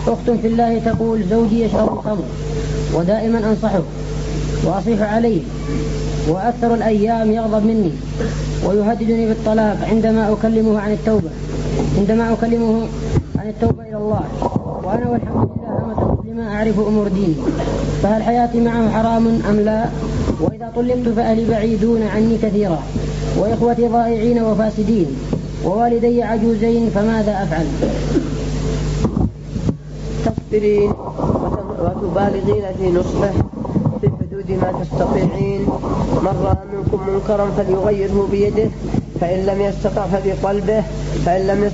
أخت في الله تقول: زوجي يشرب الخمر ودائما أنصحه وأصيح عليه، وأكثر الأيام يغضب مني ويهددني بالطلاق عندما أكلمه عن التوبة إلى الله، وأنا والحمد لله أمة مسلمة أعرف أمور ديني، فهل حياتي معه حرام أم لا؟ وإذا طلقت فأهلي بعيدون عني كثيرا، وإخوتي ضائعين وفاسدين، ووالدي عجوزين، فماذا أفعل؟ تصبرين وتبالغين في نصحه في حدود ما تستطيعين. من رأى منكم منكرا فليغيره بيده، فإن لم يستطع فبقلبه، فإن لم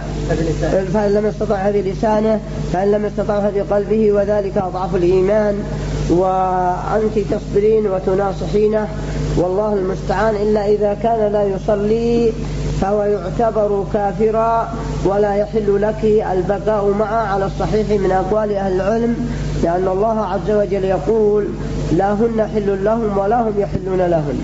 يستطع بلسانه، فإن لم يستطع بقلبه، وذلك أضعف الإيمان. وأنت تصبرين وتناصحينه، والله المستعان، إلا إذا كان لا يصلي فهو يعتبر كافرا ولا يحل لك البقاء معه على الصحيح من أقوال أهل العلم، لأن الله عز وجل يقول: لا هن حل لهم ولا هم يحلون لهم.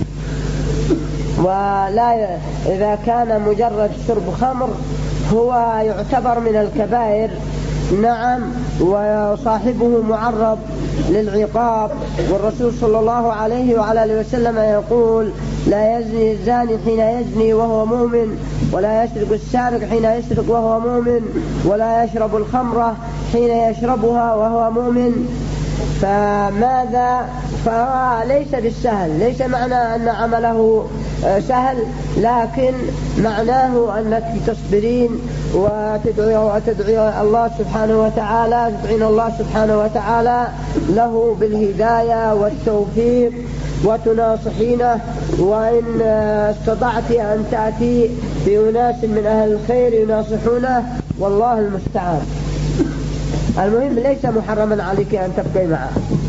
ولا إذا كان مجرد شرب خمر هو يعتبر من الكبائر، نعم، وصاحبه معرض للعقاب. والرسول صلى الله عليه وعلى آله وسلم يقول: لا يزني الزاني حين يزني وهو مؤمن، ولا يسرق السارق حين يسرق وهو مؤمن، ولا يشرب الخمر حين يشربها وهو مؤمن. فليس بالسهل، ليس معنى أن عمله سهل، لكن معناه أنك تصبرين وتدعي الله سبحانه وتعالى، تدعين الله سبحانه وتعالى له بالهداية والتوفيق، وتناصحينه. وإن استطعت أن تأتي بأناس من أهل الخير يناصحونه، والله المستعان. المهم ليس محرما عليك أن تبقي معه.